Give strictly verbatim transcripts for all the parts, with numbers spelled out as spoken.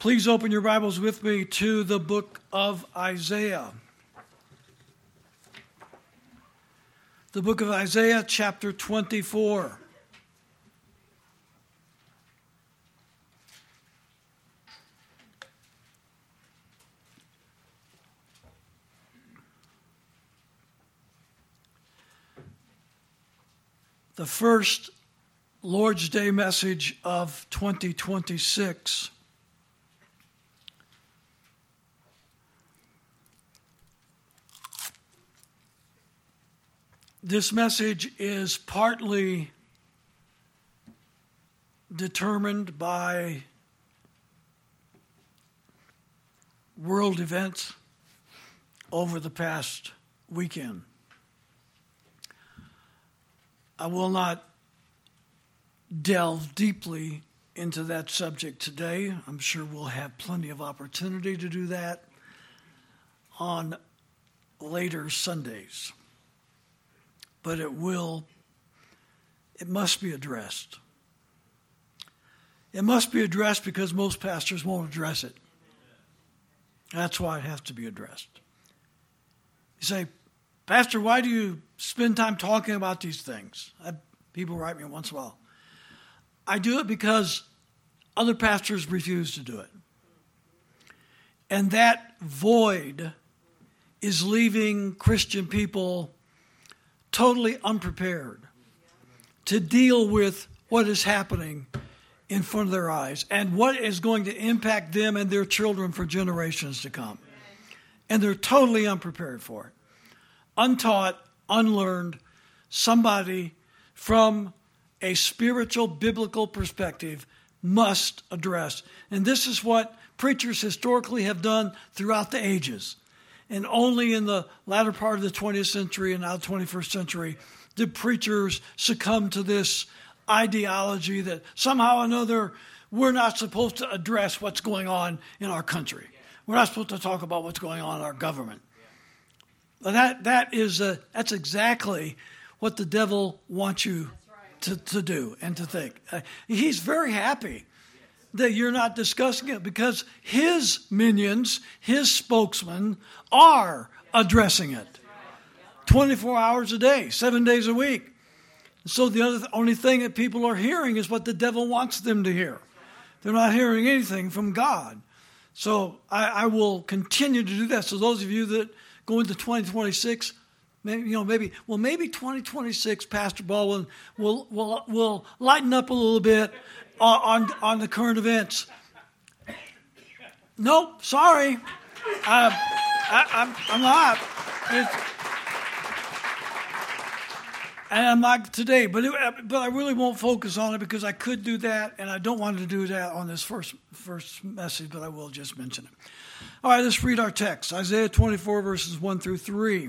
Please open your Bibles with me to the book of Isaiah. The book of Isaiah, chapter twenty-four. The first Lord's Day message of twenty twenty-six. This message is partly determined by world events over the past weekend. I will not delve deeply into that subject today. I'm sure we'll have plenty of opportunity to do that on later Sundays. But it will, it must be addressed. It must be addressed because most pastors won't address it. That's why it has to be addressed. You say, Pastor, why do you spend time talking about these things? I, people write me once in a while. I do it because other pastors refuse to do it. And that void is leaving Christian people totally unprepared to deal with what is happening in front of their eyes and what is going to impact them and their children for generations to come. And they're totally unprepared for it. Untaught, unlearned, somebody from a spiritual, biblical perspective must address. And this is what preachers historically have done throughout the ages. And only in the latter part of the twentieth century and now the twenty-first century did preachers succumb to this ideology that somehow or another we're not supposed to address what's going on in our country. We're not supposed to talk about what's going on in our government. But that that is a, that's exactly what the devil wants you to, to do and to think. Uh, he's very happy that you're not discussing it because his minions, his spokesmen, are addressing it twenty-four hours a day, seven days a week. So the other, only thing that people are hearing is what the devil wants them to hear. They're not hearing anything from God. So I, I will continue to do that. So those of you that go into twenty twenty-six, maybe, you know, maybe, well, maybe twenty twenty-six, Pastor Baldwin will will will lighten up a little bit on on, on the current events. Nope, sorry, uh, I, I'm I'm not, it's, and I'm not today. But it, but I really won't focus on it because I could do that, and I don't want to do that on this first first message. But I will just mention it. All right, let's read our text. Isaiah twenty-four, verses one through three.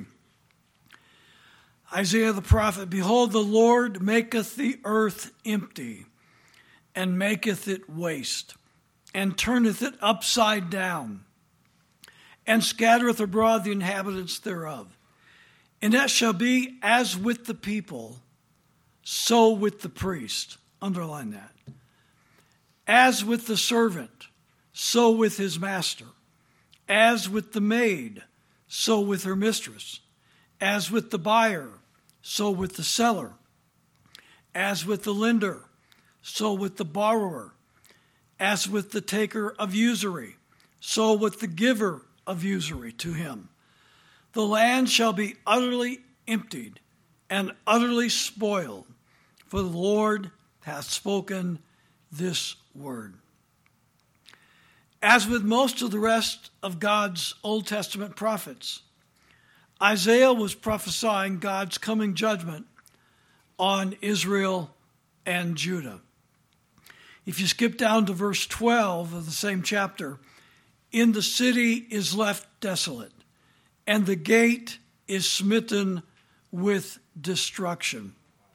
Isaiah the prophet, behold, the Lord maketh the earth empty, and maketh it waste, and turneth it upside down, and scattereth abroad the inhabitants thereof. And that shall be as with the people, so with the priest. Underline that. As with the servant, so with his master. As with the maid, so with her mistress. As with the buyer, so with the seller. As with the lender, so with the borrower. As with the taker of usury, so with the giver of usury to him. The land shall be utterly emptied and utterly spoiled, for the Lord hath spoken this word. As with most of the rest of God's Old Testament prophets, Isaiah was prophesying God's coming judgment on Israel and Judah. If you skip down to verse twelve of the same chapter, in the city is left desolate, and the gate is smitten with destruction.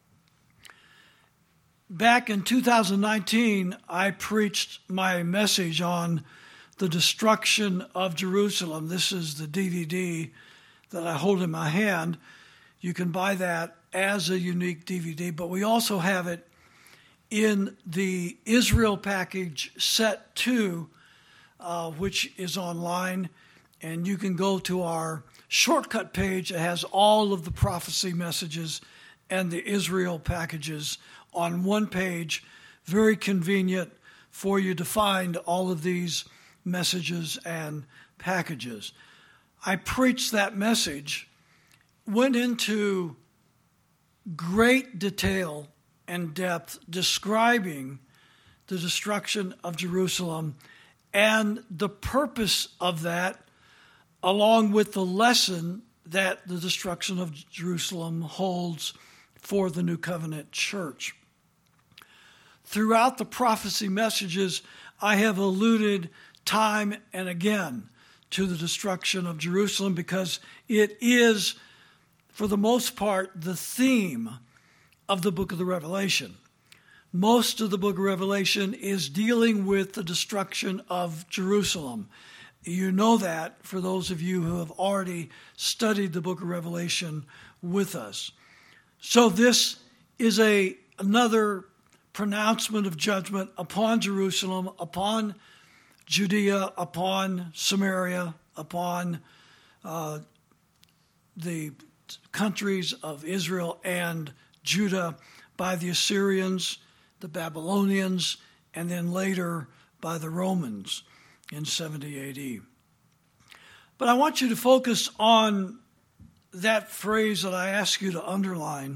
Back in two thousand nineteen, I preached my message on the destruction of Jerusalem. This is the D V D that I hold in my hand. You can buy that as a unique D V D, but we also have it in the Israel package set two uh, which is online, and you can go to our shortcut page. It has all of the prophecy messages and the Israel packages on one page. Very convenient for you to find all of these messages and packages. I preached that message, went into great detail and depth describing the destruction of Jerusalem and the purpose of that, along with the lesson that the destruction of Jerusalem holds for the New Covenant church. Throughout the prophecy messages, I have alluded time and again to the destruction of Jerusalem because it is, for the most part, the theme of the book of the Revelation. Most of the book of Revelation is dealing with the destruction of Jerusalem. You know that for those of you who have already studied the book of Revelation with us. So this is a another pronouncement of judgment upon Jerusalem, upon Judea, upon Samaria, upon uh, the countries of Israel and Judah by the Assyrians, the Babylonians, and then later by the Romans in seventy A D. But I want you to focus on that phrase that I ask you to underline.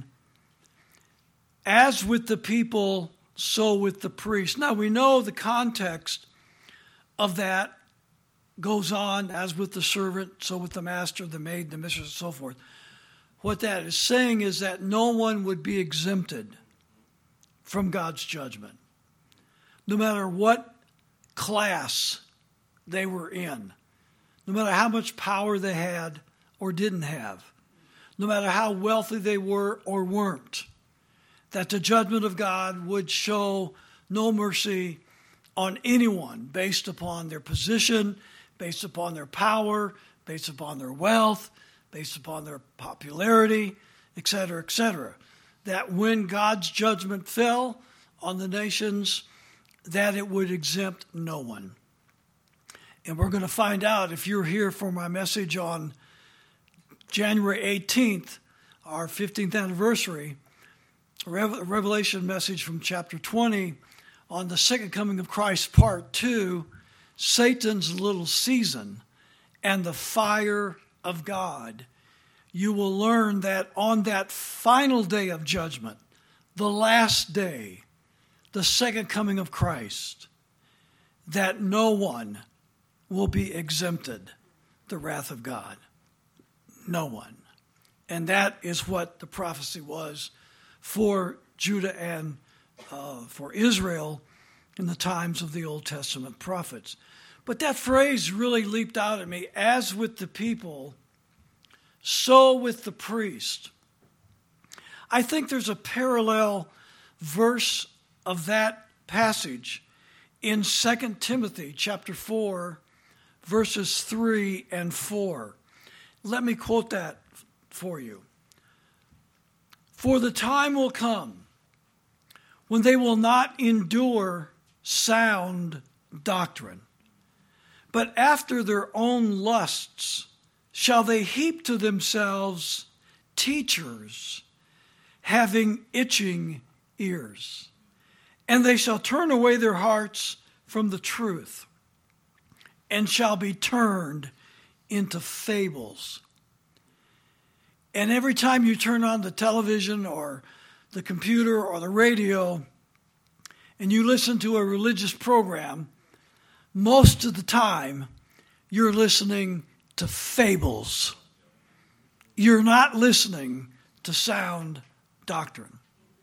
As with the people, so with the priest. Now we know the context of that goes on, as with the servant, so with the master, the maid, the mistress, and so forth. What that is saying is that no one would be exempted from God's judgment, no matter what class they were in, no matter how much power they had or didn't have, no matter how wealthy they were or weren't, that the judgment of God would show no mercy on anyone based upon their position, based upon their power, based upon their wealth, based upon their popularity, et cetera, et cetera. That when God's judgment fell on the nations, that it would exempt no one. And we're going to find out, if you're here for my message on January eighteenth, our fifteenth anniversary, a Revelation message from chapter twenty on the second coming of Christ, part two, Satan's little season and the fire of God. You will learn that on that final day of judgment, the last day, the second coming of Christ, that no one will be exempted the wrath of God. No one. And that is what the prophecy was for Judah and uh, for Israel in the times of the Old Testament prophets. But that phrase really leaped out at me. As with the people, so with the priest. I think there's a parallel verse of that passage in Second Timothy chapter four, verses three and four. Let me quote that for you. For the time will come when they will not endure sound doctrine, but after their own lusts shall they heap to themselves teachers having itching ears, and they shall turn away their hearts from the truth and shall be turned into fables. And every time you turn on the television or the computer or the radio and you listen to a religious program, most of the time you're listening to fables. You're not listening to sound doctrine.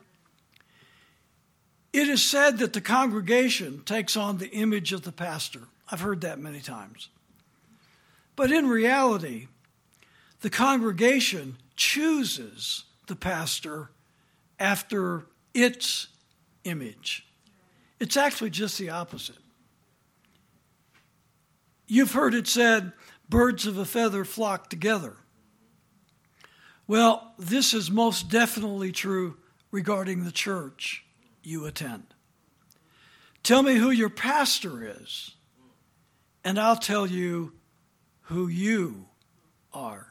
It is said that the congregation takes on the image of the pastor. I've heard that many times. But in reality, the congregation chooses the pastor after its image. It's actually just the opposite. You've heard it said, birds of a feather flock together. Well, this is most definitely true regarding the church you attend. Tell me who your pastor is, and I'll tell you who you are.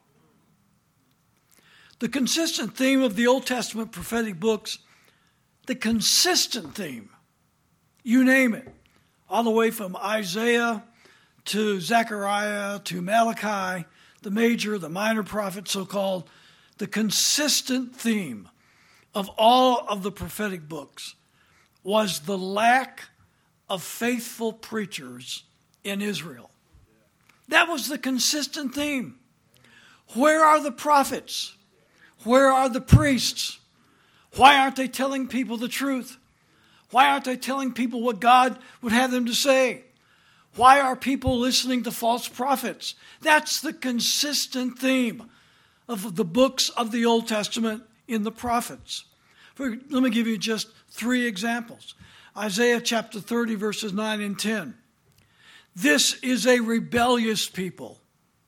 The consistent theme of the Old Testament prophetic books, the consistent theme, you name it, all the way from Isaiah to Zechariah to Malachi, the major, the minor prophets, so-called, the consistent theme of all of the prophetic books was the lack of faithful preachers in Israel. That was the consistent theme. Where are the prophets? Where are the priests? Why aren't they telling people the truth? Why aren't they telling people what God would have them to say? Why are people listening to false prophets? That's the consistent theme of the books of the Old Testament in the prophets. For, let me give you just three examples. Isaiah chapter thirty, verses nine and ten. This is a rebellious people,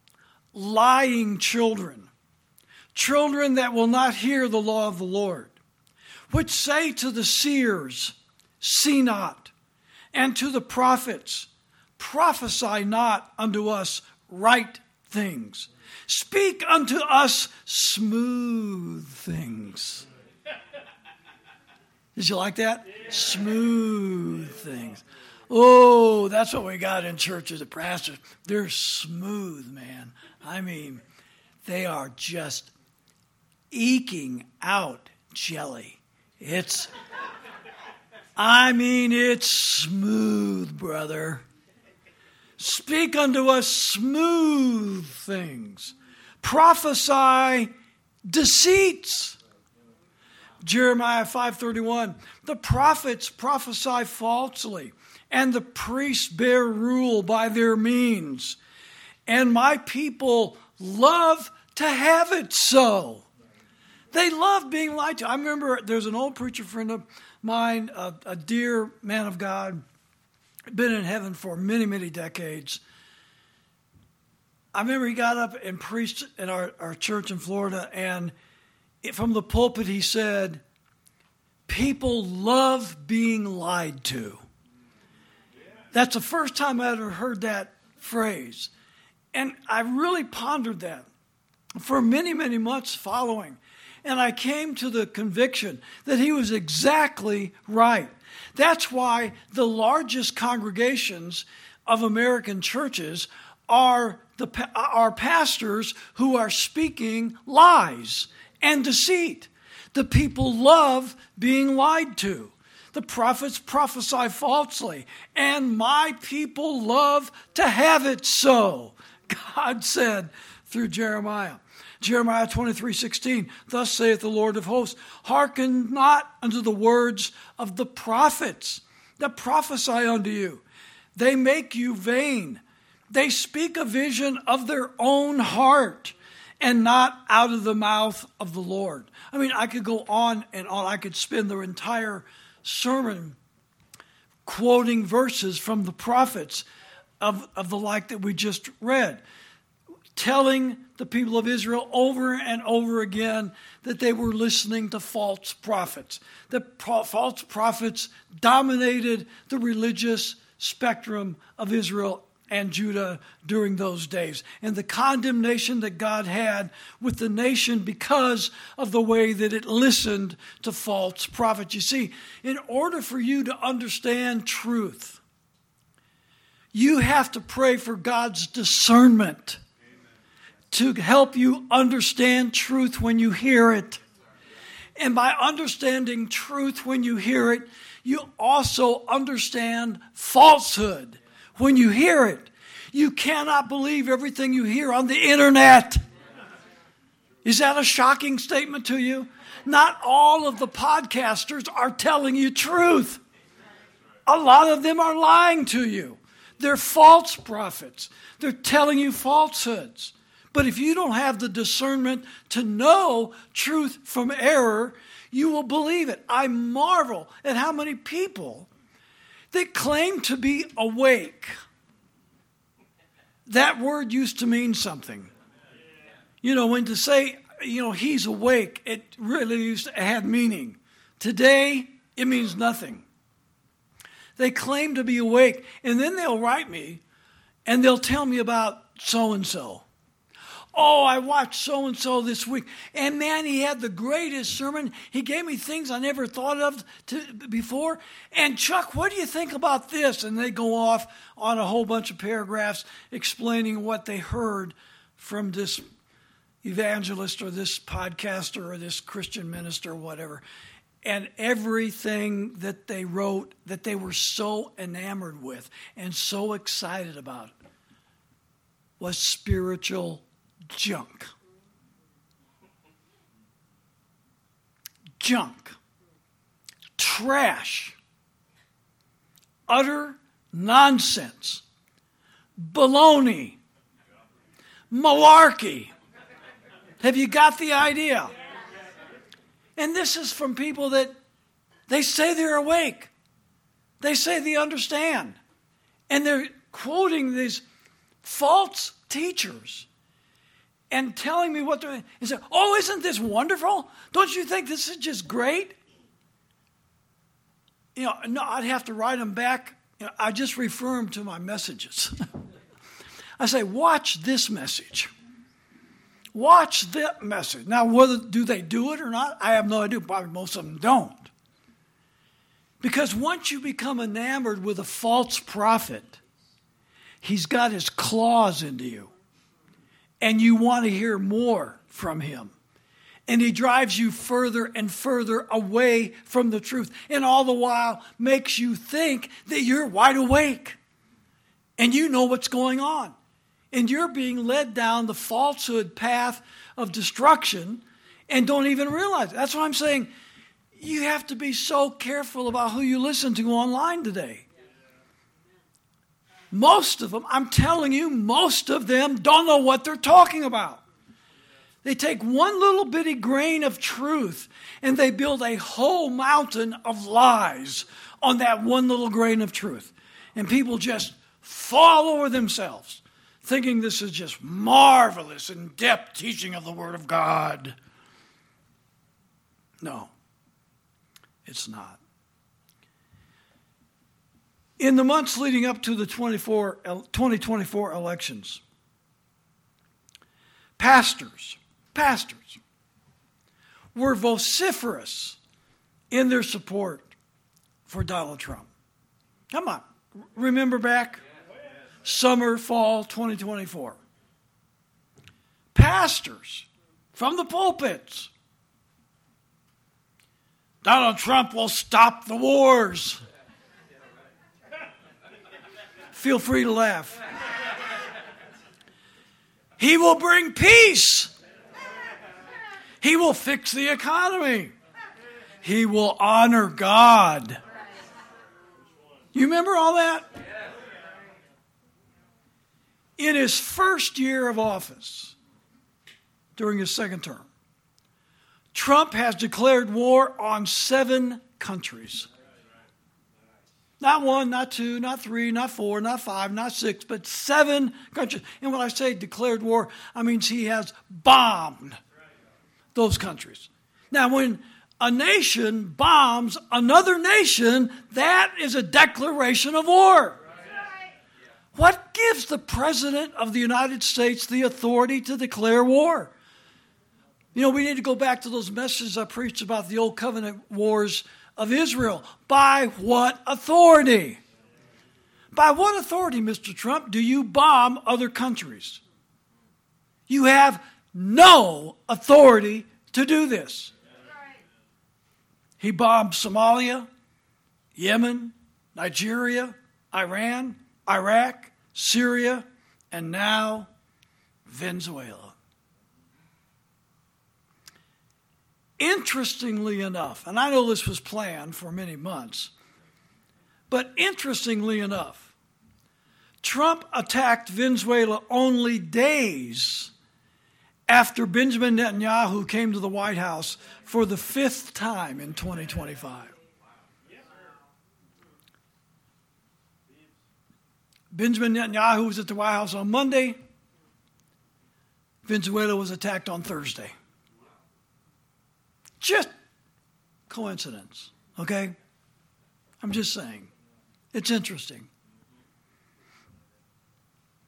lying children, children that will not hear the law of the Lord, which say to the seers, see not, and to the prophets, prophesy not unto us right things. Speak unto us smooth things. Did you like that? Smooth things. Oh, that's what we got in churches, the pastors. They're smooth, man. I mean, they are just eking out jelly. It's, I mean, it's smooth, brother. Speak unto us smooth things. Prophesy deceits. Jeremiah five thirty-one. The prophets prophesy falsely, and the priests bear rule by their means. And my people love to have it so. They love being lied to. I remember there's an old preacher friend of mine, a, a dear man of God, been in heaven for many, many decades. I remember he got up and preached in our, our church in Florida, and it, from the pulpit he said, people love being lied to. That's the first time I ever heard that phrase. And I really pondered that for many, many months following. And I came to the conviction that he was exactly right. That's why the largest congregations of American churches are the are pastors who are speaking lies and deceit. The people love being lied to. The prophets prophesy falsely, and my people love to have it so. God said through Jeremiah. Jeremiah twenty-three sixteen, thus saith the Lord of hosts, hearken not unto the words of the prophets that prophesy unto you. They make you vain. They speak a vision of their own heart and not out of the mouth of the Lord. I mean, I could go on and on. I could spend the entire sermon quoting verses from the prophets of, of the like that we just read, telling the people of Israel over and over again that they were listening to false prophets. The pro- false prophets dominated the religious spectrum of Israel and Judah during those days, and the condemnation that God had with the nation because of the way that it listened to false prophets. You see, in order for you to understand truth, you have to pray for God's discernment to help you understand truth when you hear it. And by understanding truth when you hear it, you also understand falsehood when you hear it. You cannot believe everything you hear on the internet. Is that a shocking statement to you? Not all of the podcasters are telling you truth. A lot of them are lying to you. They're false prophets. They're telling you falsehoods. But if you don't have the discernment to know truth from error, you will believe it. I marvel at how many people that claim to be awake. That word used to mean something. You know, when to say, you know, he's awake, it really used to have meaning. Today, it means nothing. They claim to be awake, and then they'll write me And they'll tell me about so-and-so. Oh, I watched so-and-so this week. And man, he had the greatest sermon. He gave me things I never thought of to, before. And Chuck, what do you think about this? And they go off on a whole bunch of paragraphs explaining what they heard from this evangelist or this podcaster or this Christian minister or whatever. And everything that they wrote that they were so enamored with and so excited about was spiritual junk. Junk. Trash. Utter nonsense. Baloney. Malarkey. Have you got the idea? And this is from people that they say they're awake. They say they understand. And they're quoting these false teachers and telling me what they're, and say, oh, isn't this wonderful? Don't you think this is just great? You know, no, I'd have to write them back. You know, I just refer them to my messages. I say, watch this message. Watch that message. Now, whether do they do it or not, I have no idea. Probably most of them don't. Because once you become enamored with a false prophet, he's got his claws into you. And you want to hear more from him. And he drives you further and further away from the truth. And all the while makes you think that you're wide awake. And you know what's going on. And you're being led down the falsehood path of destruction and don't even realize it. That's why I'm saying you have to be so careful about who you listen to online today. Most of them, I'm telling you, most of them don't know what they're talking about. They take one little bitty grain of truth and they build a whole mountain of lies on that one little grain of truth. And people just fall over themselves, thinking this is just marvelous, in-depth teaching of the Word of God. No, it's not. In the months leading up to the twenty twenty-four elections, pastors, pastors were vociferous in their support for Donald Trump. Come on, remember back? Summer, fall, twenty twenty-four. Pastors from the pulpits. Donald Trump will stop the wars. Feel free to laugh. He will bring peace. He will fix the economy. He will honor God. You remember all that? In his first year of office, during his second term, Trump has declared war on seven countries. Not one, not two, not three, not four, not five, not six, but seven countries. And when I say declared war, I mean he has bombed those countries. Now, when a nation bombs another nation, that is a declaration of war. What gives the President of the United States the authority to declare war? You know, we need to go back to those messages I preached about the Old Covenant wars of Israel. By what authority? By what authority, Mister Trump, do you bomb other countries? You have no authority to do this. He bombed Somalia, Yemen, Nigeria, Iran, Iraq, Syria, and now Venezuela. Interestingly enough, and I know this was planned for many months, but interestingly enough, Trump attacked Venezuela only days after Benjamin Netanyahu came to the White House for the fifth time in twenty twenty-five. Benjamin Netanyahu was at the White House on Monday. Venezuela was attacked on Thursday. Just coincidence, okay? I'm just saying. It's interesting.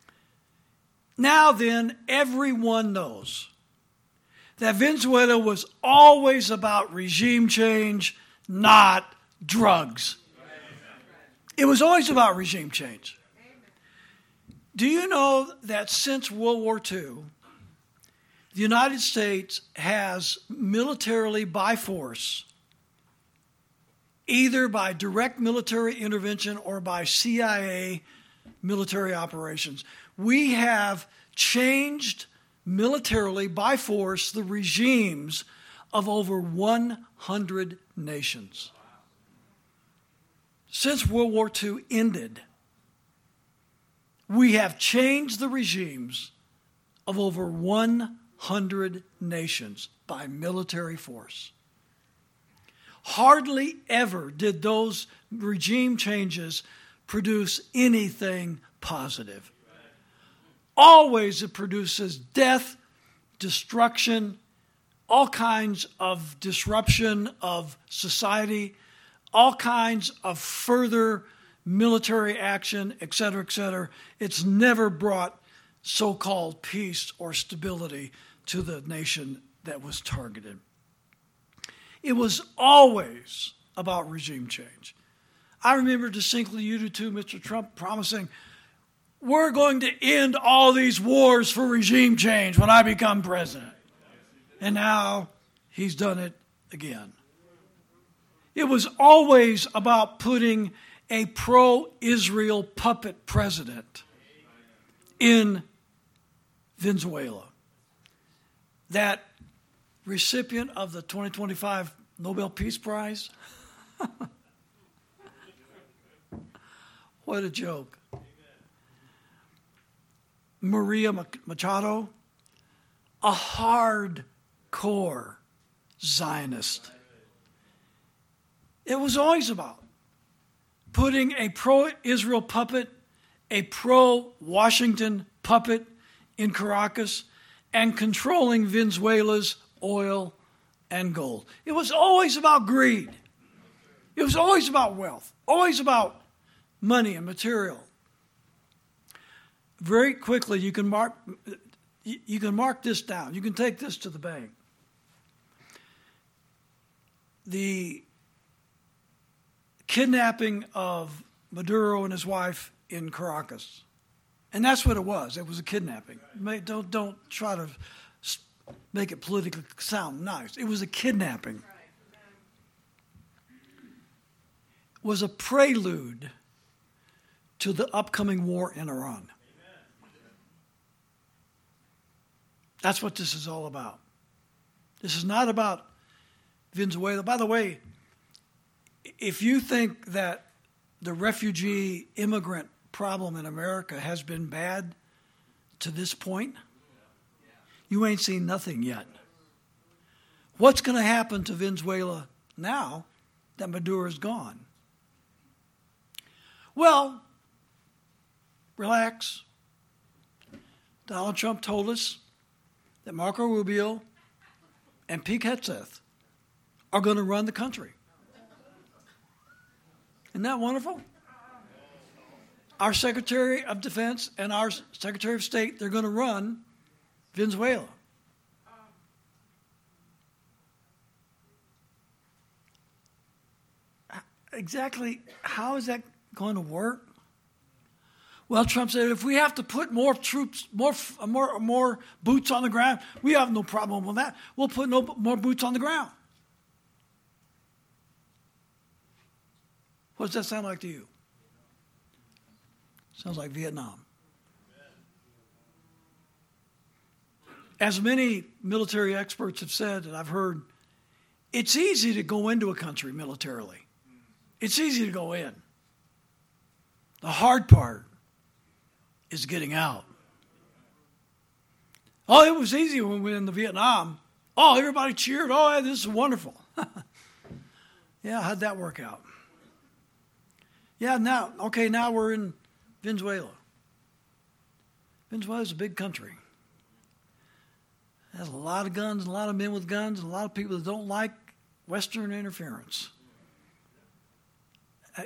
Now then, everyone knows that Venezuela was always about regime change, not drugs. It was always about regime change. Do you know that since World War Two, the United States has militarily by force, either by direct military intervention or by C I A military operations, we have changed militarily by force the regimes of over one hundred nations. Since World War Two ended, we have changed the regimes of over one hundred nations by military force. Hardly ever did those regime changes produce anything positive. Always it produces death, destruction, all kinds of disruption of society, all kinds of further military action, et cetera, et cetera. It's never brought so-called peace or stability to the nation that was targeted. It was always about regime change. I remember distinctly, you do too, Mister Trump, promising, we're going to end all these wars for regime change when I become president. And now he's done it again. It was always about putting a pro-Israel puppet president in Venezuela. That recipient of the twenty twenty-five Nobel Peace Prize. What a joke. Maria Machado, a hardcore Zionist. It was always about putting a pro-Israel puppet, a pro-Washington puppet in Caracas, and controlling Venezuela's oil and gold. It was always about greed. It was always about wealth, always about money and material. Very quickly, you can mark you can mark this down. You can take this to the bank. The kidnapping of Maduro and his wife in Caracas. And that's what it was. It was a kidnapping. Don't, don't try to make it politically sound nice. It was a kidnapping. It was a prelude to the upcoming war in Iran. That's what this is all about. This is not about Venezuela. By the way, if you think that the refugee immigrant problem in America has been bad to this point, you ain't seen nothing yet. What's going to happen to Venezuela now that Maduro is gone? Well, relax. Donald Trump told us that Marco Rubio and Pete Hegseth are going to run the country. Isn't that wonderful? Our Secretary of Defense and our Secretary of State, they're going to run Venezuela. Exactly how is that going to work? Well, Trump said, if we have to put more troops, more more more boots on the ground, we have no problem with that. We'll put no more boots on the ground. What does that sound like to you? Sounds like Vietnam. As many military experts have said, and I've heard, it's easy to go into a country militarily. It's easy to go in. The hard part is getting out. Oh, it was easy when we were in the Vietnam. Oh, everybody cheered. Oh, yeah, this is wonderful. Yeah, how'd that work out? Yeah, now, okay, now we're in Venezuela. Venezuela's a big country. It has a lot of guns, a lot of men with guns, and a lot of people that don't like Western interference.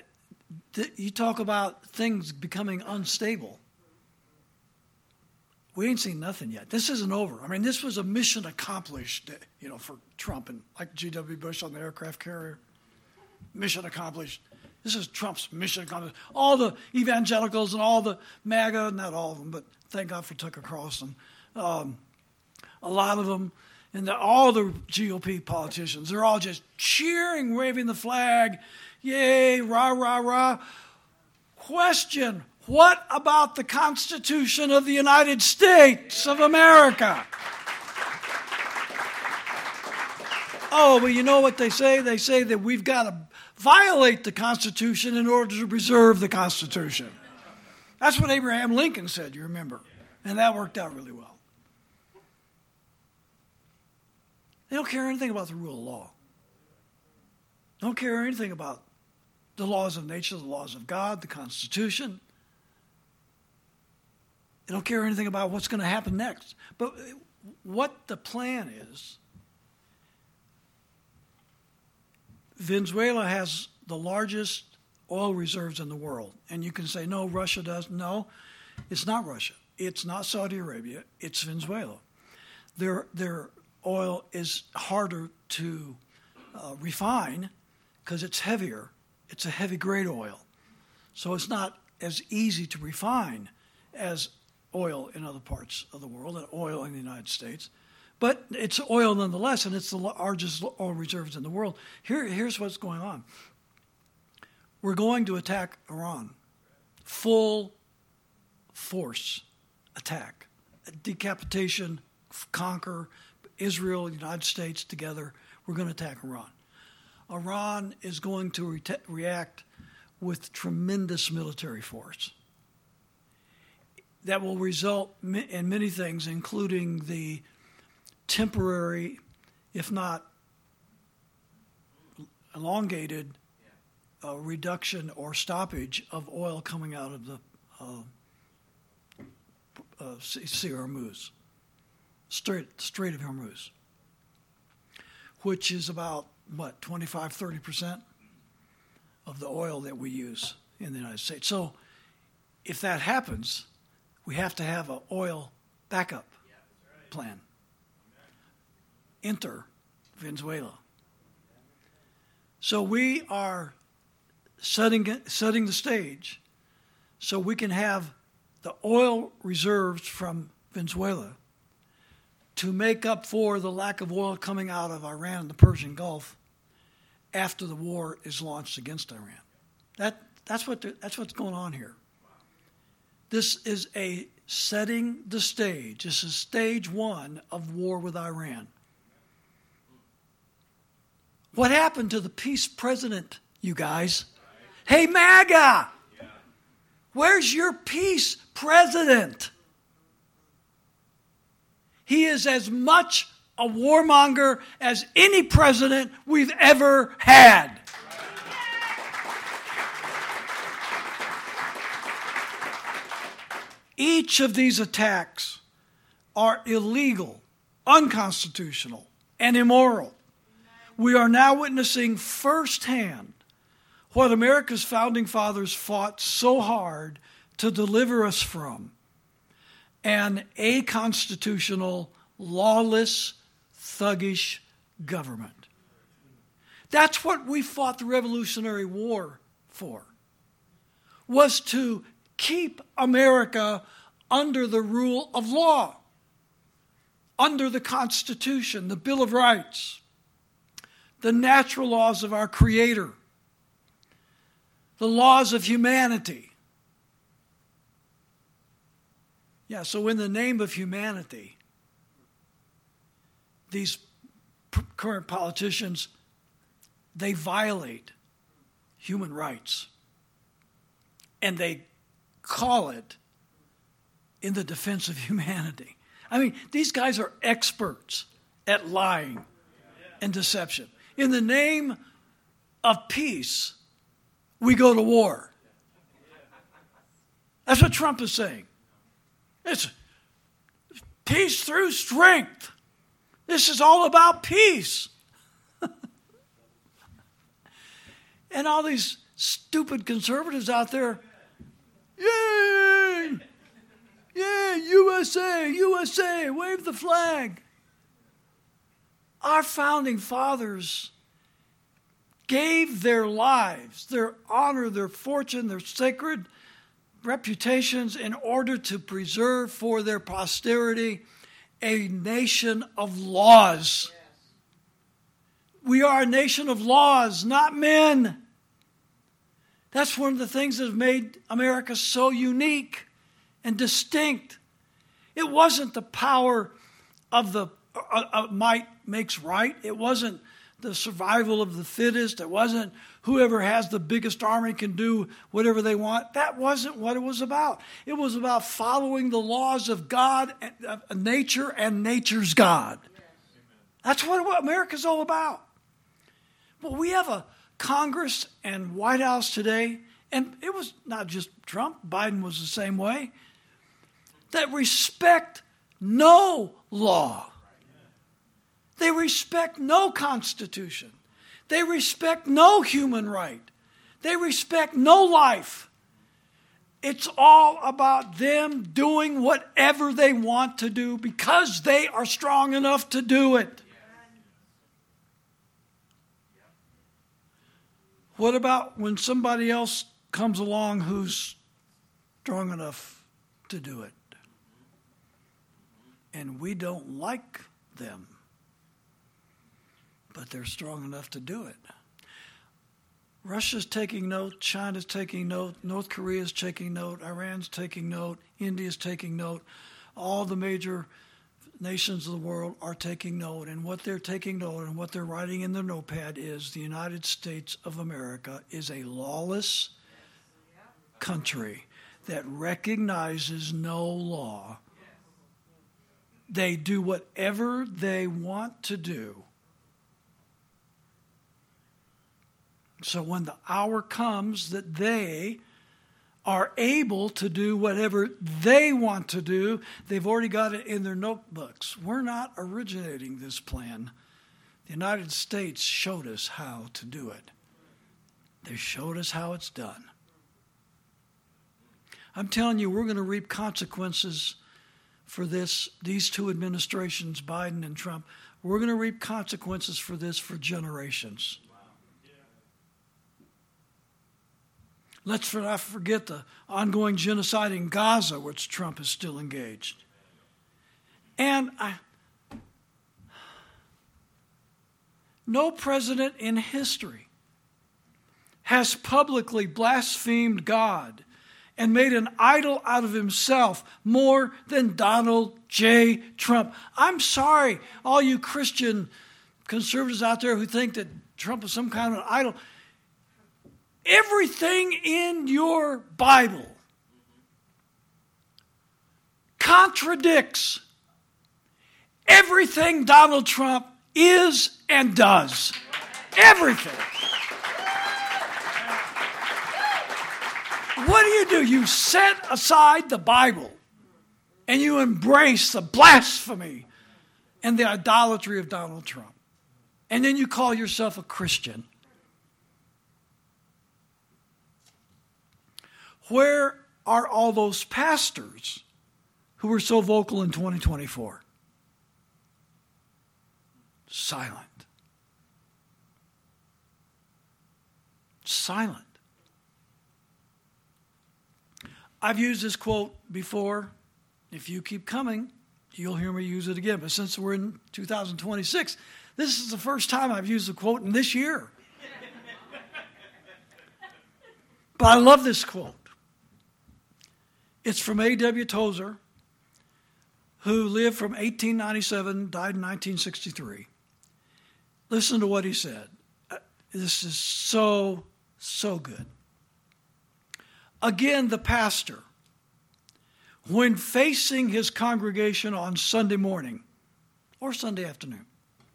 You talk about things becoming unstable. we ain't seen nothing yet. This isn't over. I mean, this was a mission accomplished, you know, for Trump and like G W Bush on the aircraft carrier. Mission accomplished. This is Trump's mission accomplished. All the evangelicals and all the MAGA, not all of them, but thank God for Tucker Carlson. Um, a lot of them, and the, all the G O P politicians, they're all just cheering, waving the flag. Yay, rah, rah, rah. Question, what about the Constitution of the United States of America? Oh, well, you know what they say? They say that we've got to violate the Constitution in order to preserve the Constitution. That's what Abraham Lincoln said, you remember. And that worked out really well. They don't care anything about the rule of law. They don't care anything about the laws of nature, the laws of God, the Constitution. They don't care anything about what's going to happen next. But what the plan is, Venezuela has the largest oil reserves in the world. And you can say, no, Russia does. No, it's not Russia. It's not Saudi Arabia. It's Venezuela. Their, their oil is harder to uh, refine because it's heavier. It's a heavy-grade oil. So it's not as easy to refine as oil in other parts of the world and oil in the United States. But it's oil nonetheless, and it's the largest oil reserves in the world. Here, here's what's going on. We're going to attack Iran. Full force attack. Decapitation, conquer Israel and the United States together. We're going to attack Iran. Iran is going to re- react with tremendous military force. That will result in many things, including the temporary, if not elongated, uh, reduction or stoppage of oil coming out of the uh, uh, Sea of Hormuz, Strait, Strait of Hormuz, which is about, what, twenty-five, thirty percent of the oil that we use in the United States. So if that happens, we have to have an oil backup plan. Enter Venezuela. So we are setting setting the stage so we can have the oil reserves from Venezuela to make up for the lack of oil coming out of Iran and the Persian Gulf after the war is launched against Iran. That that's what that's what's going on here. This is a setting the stage. This is stage one of war with Iran. What happened to the peace president, you guys? Hey, MAGA! Where's your peace president? He is as much a warmonger as any president we've ever had. Each of these attacks are illegal, unconstitutional, and immoral. We are now witnessing firsthand what America's founding fathers fought so hard to deliver us from: an aconstitutional, lawless, thuggish government. That's what we fought the Revolutionary War for, was to keep America under the rule of law, under the Constitution, the Bill of Rights, the natural laws of our Creator, the laws of humanity. Yeah, so in the name of humanity, these p- current politicians, they violate human rights. And they call it in the defense of humanity. I mean, these guys are experts at lying and deception. In the name of peace, we go to war. That's what Trump is saying. It's peace through strength. This is all about peace. And all these stupid conservatives out there, yay! Yeah, U S A, U S A, wave the flag. Our founding fathers gave their lives, their honor, their fortune, their sacred reputations in order to preserve for their posterity a nation of laws. Yes. We are a nation of laws, not men. That's one of the things that have made America so unique and distinct. It wasn't the power of the uh, uh, might makes right. It wasn't the survival of the fittest. It wasn't whoever has the biggest army can do whatever they want. That wasn't what it was about. It was about following the laws of God, uh, nature, and nature's God. That's what America's all about. But we have a Congress and White House today, and it was not just Trump, Biden was the same way, that respect no law. They respect no constitution. They respect no human right. They respect no life. It's all about them doing whatever they want to do because they are strong enough to do it. What about when somebody else comes along who's strong enough to do it? And we don't like them, but they're strong enough to do it. Russia's taking note, China's taking note, North Korea's taking note, Iran's taking note, India's taking note. All the major nations of the world are taking note, and what they're taking note and what they're writing in their notepad is the United States of America is a lawless country that recognizes no law. They do whatever they want to do. So when the hour comes that they are able to do whatever they want to do, they've already got it in their notebooks. We're not originating this plan. The United States showed us how to do it. They showed us how it's done. I'm telling you, we're going to reap consequences for this, these two administrations, Biden and Trump. We're going to reap consequences for this for generations. Let's not forget the ongoing genocide in Gaza, which Trump is still engaged. And I, no president in history has publicly blasphemed God and made an idol out of himself more than Donald J. Trump. I'm sorry, all you Christian conservatives out there who think that Trump is some kind of an idol. Everything in your Bible contradicts everything Donald Trump is and does. Everything. What do you do? You set aside the Bible and you embrace the blasphemy and the idolatry of Donald Trump. And then you call yourself a Christian. Where are all those pastors who were so vocal in twenty twenty-four? Silent. Silent. I've used this quote before. If you keep coming, you'll hear me use it again. But since we're in two thousand twenty-six, this is the first time I've used the quote in this year. But I love this quote. It's from A W Tozer, who lived from eighteen ninety-seven, died in nineteen sixty-three. Listen to what he said. This is so, so good. Again, the pastor, when facing his congregation on Sunday morning or Sunday afternoon,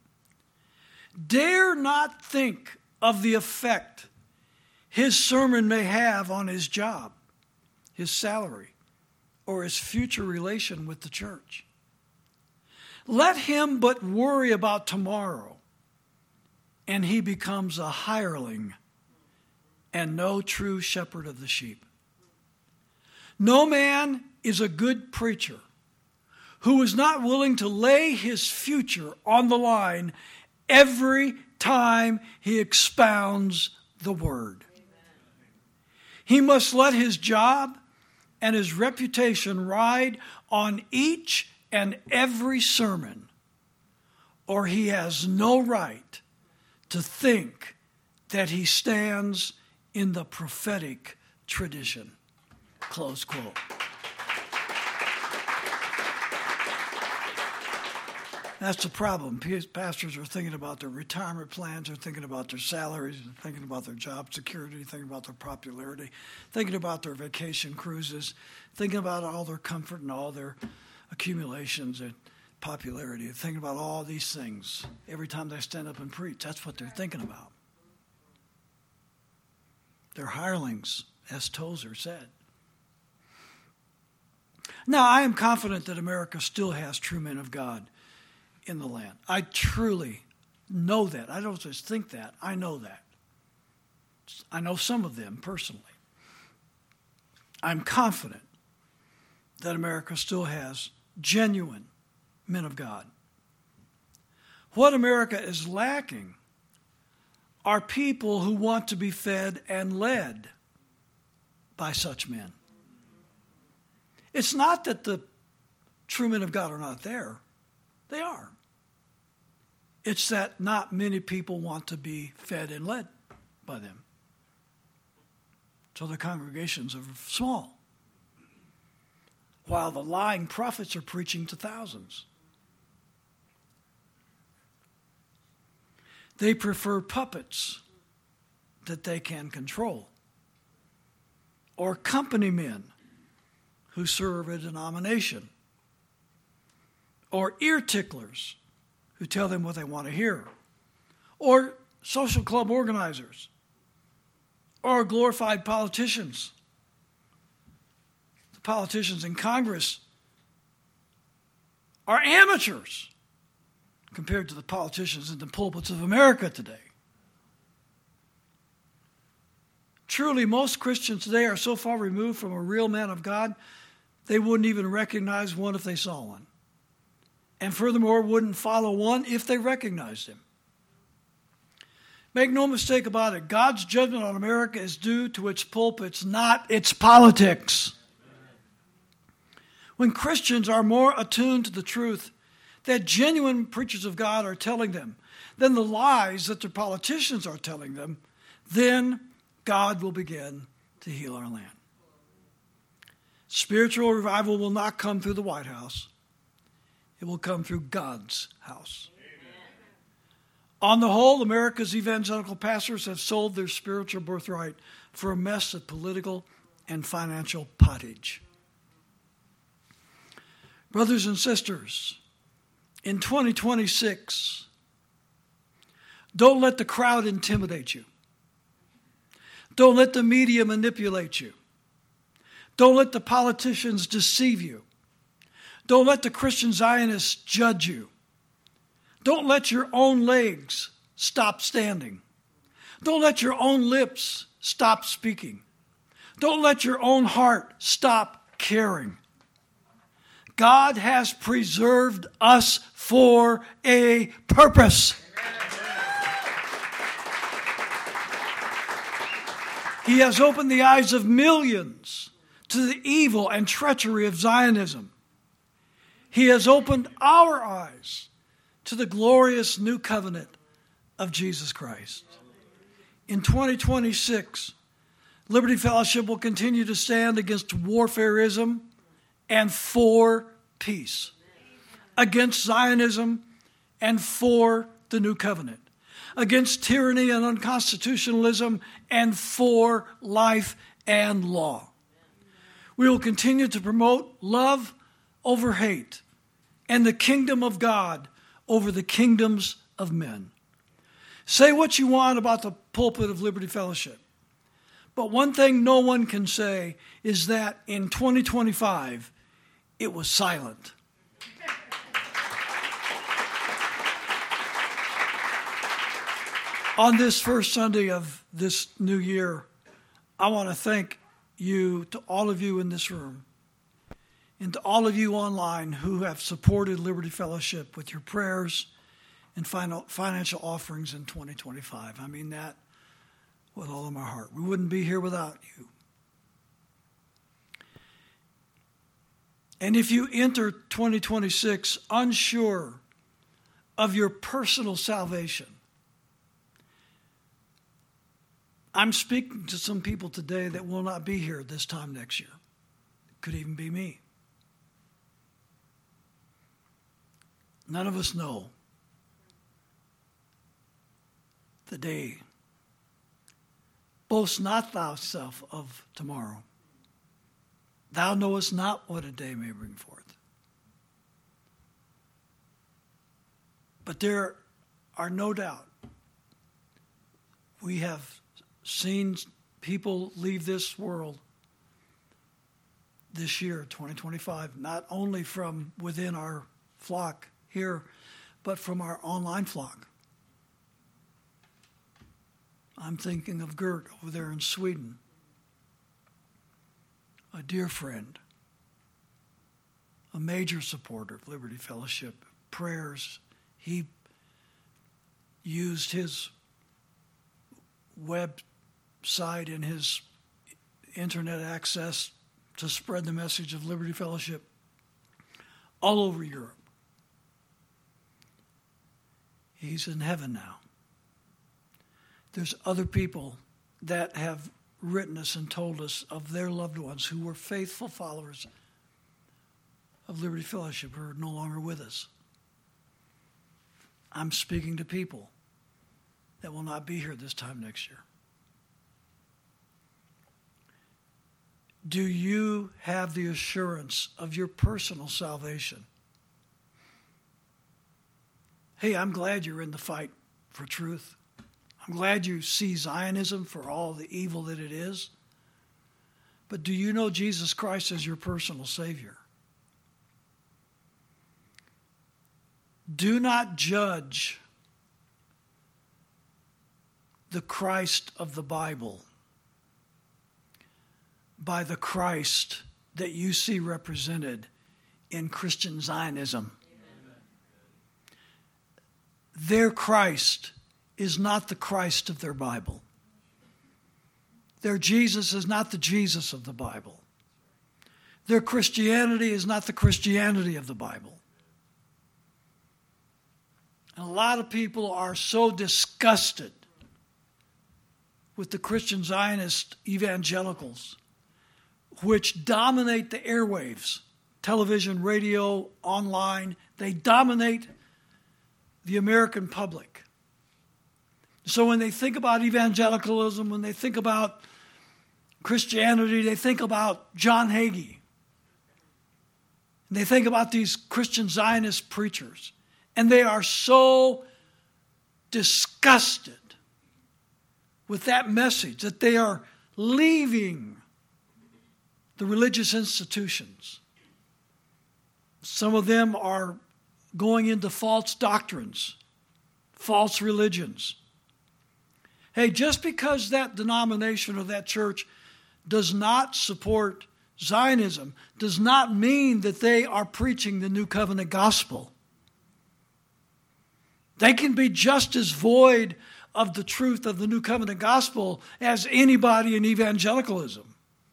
dare not think of the effect his sermon may have on his job, his salary, or his future relation with the church. Let him but worry about tomorrow, and he becomes a hireling and no true shepherd of the sheep. No man is a good preacher who is not willing to lay his future on the line every time he expounds the word. He must let his job and his reputation ride on each and every sermon, or he has no right to think that he stands in the prophetic tradition. Close quote. That's the problem. Pastors are thinking about their retirement plans, they're thinking about their salaries, they're thinking about their job security, thinking about their popularity, thinking about their vacation cruises, thinking about all their comfort and all their accumulations and popularity, thinking about all these things. Every time they stand up and preach, that's what they're thinking about. They're hirelings, as Tozer said. Now, I am confident that America still has true men of God in the land. I truly know that. I don't just think that. I know that. I know some of them personally. I'm confident that America still has genuine men of God. What America is lacking are people who want to be fed and led by such men. It's not that the true men of God are not there. They are. It's that not many people want to be fed and led by them. So the congregations are small, while the lying prophets are preaching to thousands. They prefer puppets that they can control, or company men who serve a denomination, or ear ticklers who tell them what they want to hear, or social club organizers, or glorified politicians. The politicians in Congress are amateurs compared to the politicians in the pulpits of America today. Truly, most Christians today are so far removed from a real man of God, they wouldn't even recognize one if they saw one. And furthermore, wouldn't follow one if they recognized him. Make no mistake about it, God's judgment on America is due to its pulpits, not its politics. When Christians are more attuned to the truth that genuine preachers of God are telling them than the lies that their politicians are telling them, then God will begin to heal our land. Spiritual revival will not come through the White House. It will come through God's house. Amen. On the whole, America's evangelical pastors have sold their spiritual birthright for a mess of political and financial pottage. Brothers and sisters, in twenty twenty-six, don't let the crowd intimidate you. Don't let the media manipulate you. Don't let the politicians deceive you. Don't let the Christian Zionists judge you. Don't let your own legs stop standing. Don't let your own lips stop speaking. Don't let your own heart stop caring. God has preserved us for a purpose. He has opened the eyes of millions to the evil and treachery of Zionism. He has opened our eyes to the glorious new covenant of Jesus Christ. In twenty twenty-six, Liberty Fellowship will continue to stand against warfareism and for peace, against Zionism and for the new covenant, against tyranny and unconstitutionalism and for life and law. We will continue to promote love over hate and the kingdom of God over the kingdoms of men. Say what you want about the pulpit of Liberty Fellowship, but one thing no one can say is that in twenty twenty-five, it was silent. On this first Sunday of this new year, I want to thank you, to all of you in this room. and to all of you online who have supported Liberty Fellowship with your prayers and final, financial offerings in twenty twenty-five. I mean that with all of my heart. We wouldn't be here without you. And if you enter twenty twenty-six unsure of your personal salvation, I'm speaking to some people today that will not be here this time next year. It could even be me. None of us know the day. Boast not thyself of tomorrow. Thou knowest not what a day may bring forth. But there are no doubt we have seen people leave this world this year, twenty twenty-five, not only from within our flock here, but from our online flock. I'm thinking of Gert over there in Sweden, a dear friend, a major supporter of Liberty Fellowship, prayers. He used his website and his internet access to spread the message of Liberty Fellowship all over Europe. He's in heaven now. There's other people that have written us and told us of their loved ones who were faithful followers of Liberty Fellowship who are no longer with us. I'm speaking to people that will not be here this time next year. Do you have the assurance of your personal salvation? Hey, I'm glad you're in the fight for truth. I'm glad you see Zionism for all the evil that it is. But do you know Jesus Christ as your personal Savior? Do not judge the Christ of the Bible by the Christ that you see represented in Christian Zionism. Their Christ is not the Christ of their Bible. Their Jesus is not the Jesus of the Bible. Their Christianity is not the Christianity of the Bible. And a lot of people are so disgusted with the Christian Zionist evangelicals, which dominate the airwaves, television, radio, online. They dominate the American public. So when they think about evangelicalism, when they think about Christianity, they think about John Hagee. And they think about these Christian Zionist preachers. And they are so disgusted with that message that they are leaving the religious institutions. Some of them are going into false doctrines, false religions. Hey, just because that denomination or that church does not support Zionism does not mean that they are preaching the New Covenant gospel. They can be just as void of the truth of the New Covenant gospel as anybody in evangelicalism.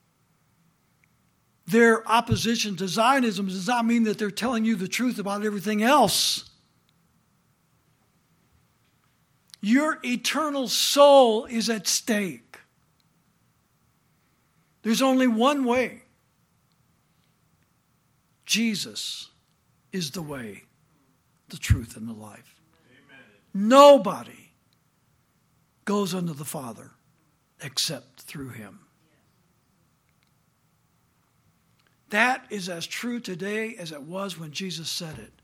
Their opposition to Zionism does not mean that they're telling you the truth about everything else. Your eternal soul is at stake. There's only one way. Jesus is the way, the truth, and the life. Amen. Nobody goes unto the Father except through him. That is as true today as it was when Jesus said it.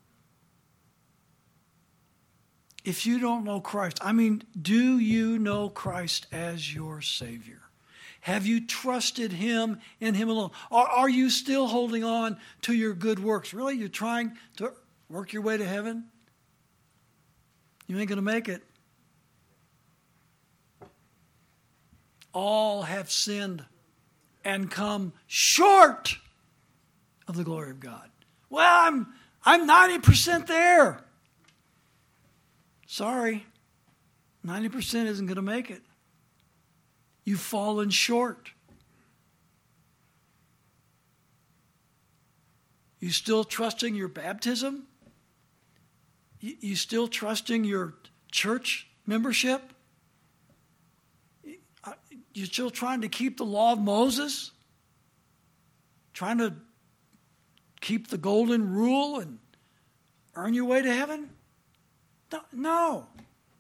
If you don't know Christ, I mean, do you know Christ as your Savior? Have you trusted him and him alone? Or are you still holding on to your good works? Really? You're trying to work your way to heaven? You ain't going to make it. All have sinned and come short of the glory of God. Well, I'm I'm ninety percent there. Sorry, ninety percent isn't going to make it. You've fallen short. You still trusting your baptism? You, you still trusting your church membership? You're still trying to keep the law of Moses? Trying to keep the golden rule and earn your way to heaven? No. no.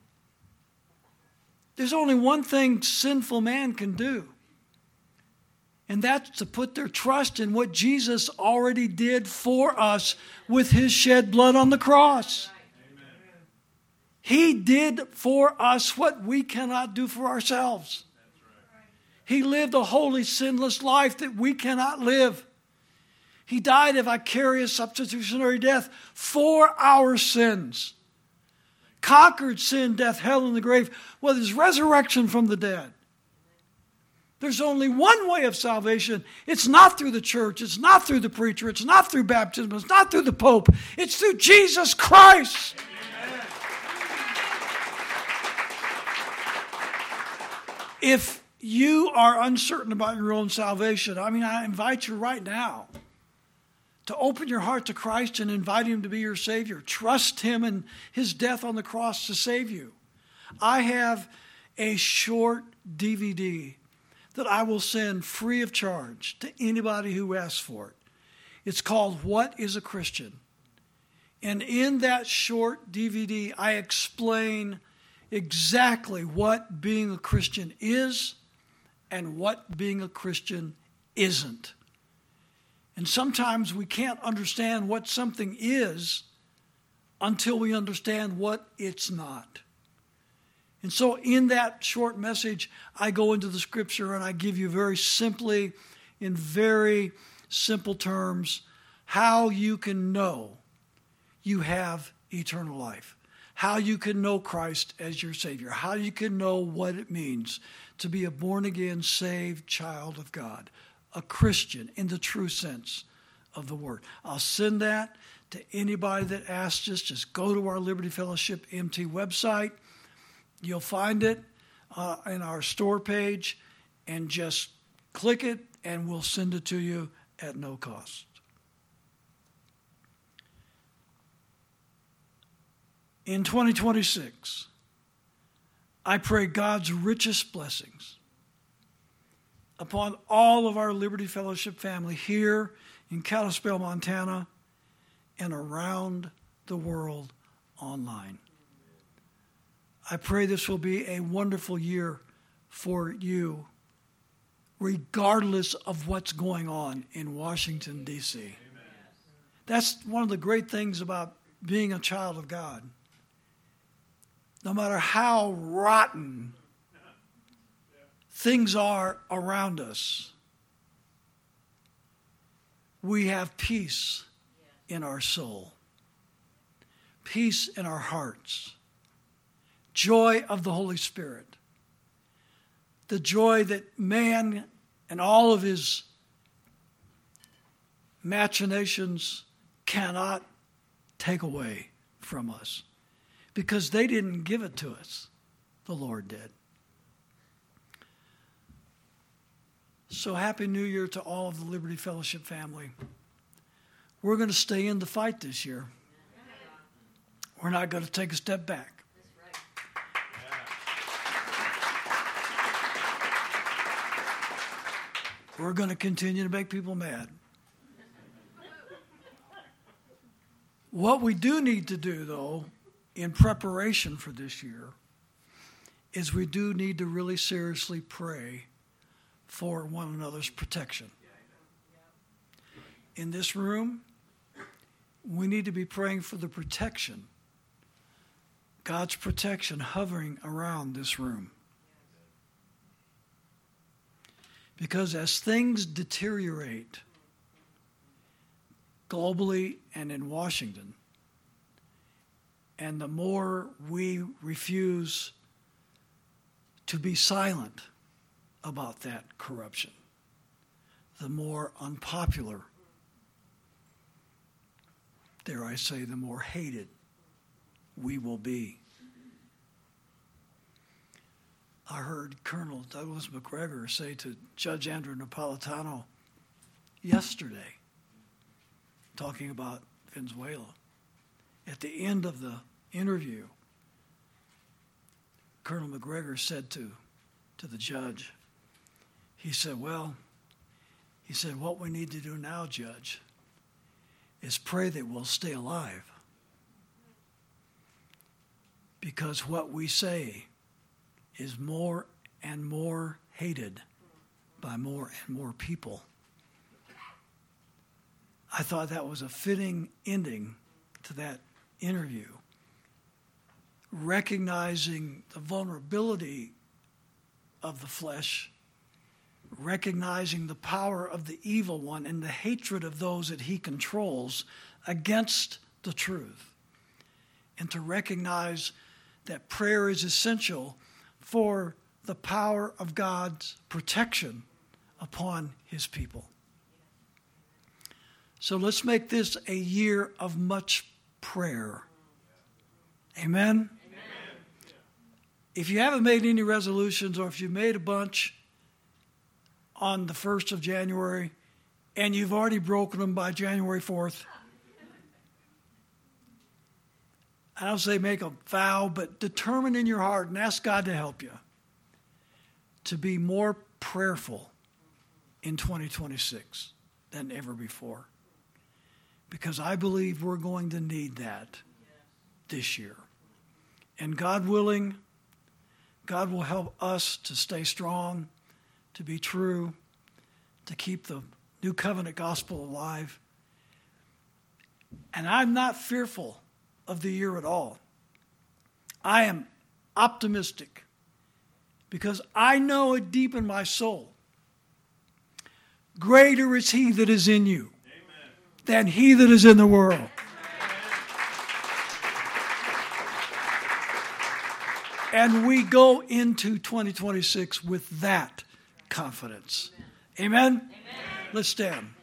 There's only one thing sinful man can do. And that's to put their trust in what Jesus already did for us with his shed blood on the cross. Amen. He did for us what we cannot do for ourselves. Right. He lived a holy, sinless life that we cannot live. He died a vicarious substitutionary death for our sins. Conquered sin, death, hell, and the grave with his resurrection from the dead. There's only one way of salvation. It's not through the church. It's not through the preacher. It's not through baptism. It's not through the Pope. It's through Jesus Christ. Amen. If you are uncertain about your own salvation, I mean, I invite you right now to open your heart to Christ and invite him to be your Savior. Trust him and his death on the cross to save you. I have a short D V D that I will send free of charge to anybody who asks for it. It's called What is a Christian? And in that short D V D, I explain exactly what being a Christian is and what being a Christian isn't. And sometimes we can't understand what something is until we understand what it's not. And so in that short message, I go into the scripture and I give you very simply, in very simple terms, how you can know you have eternal life. How you can know Christ as your Savior. How you can know what it means to be a born-again, saved child of God. A Christian in the true sense of the word. I'll send that to anybody that asks us. Just go to our Liberty Fellowship M T website. You'll find it uh, in our store page, and just click it and we'll send it to you at no cost. In twenty twenty-six, I pray God's richest blessings upon all of our Liberty Fellowship family here in Kalispell, Montana, and around the world online. I pray this will be a wonderful year for you, regardless of what's going on in Washington, D C Amen. That's one of the great things about being a child of God. No matter how rotten things are around us, we have peace in our soul, peace in our hearts, joy of the Holy Spirit, the joy that man and all of his machinations cannot take away from us, because they didn't give it to us. The Lord did. So happy New Year to all of the Liberty Fellowship family. We're going to stay in the fight this year. We're not going to take a step back. We're going to continue to make people mad. What we do need to do, though, in preparation for this year, is we do need to really seriously pray for one another's protection. In this room, we need to be praying for the protection, God's protection hovering around this room. Because as things deteriorate globally and in Washington, and the more we refuse to be silent about that corruption, the more unpopular dare I say, the more hated we will be. I heard Colonel Douglas Macgregor say to Judge Andrew Napolitano yesterday, talking about Venezuela, at the end of the interview, Colonel Macgregor said to, to the judge, he said, well, he said, what we need to do now, Judge, is pray that we'll stay alive. Because what we say is more and more hated by more and more people. I thought that was a fitting ending to that interview, recognizing the vulnerability of the flesh, recognizing the power of the evil one and the hatred of those that he controls against the truth, and to recognize that prayer is essential for the power of God's protection upon his people. So let's make this a year of much prayer. Amen? Amen? If you haven't made any resolutions, or if you made a bunch on the first of January and you've already broken them by January fourth, I don't say make a vow, but determine in your heart and ask God to help you to be more prayerful in twenty twenty-six than ever before. Because I believe we're going to need that this year. And God willing, God will help us to stay strong, to be true, to keep the New Covenant gospel alive. And I'm not fearful of the year at all. I am optimistic because I know it deep in my soul. Greater is he that is in you Amen. Than he that is in the world. Amen. And we go into twenty twenty-six with that confidence. Amen? Amen? Let's stand.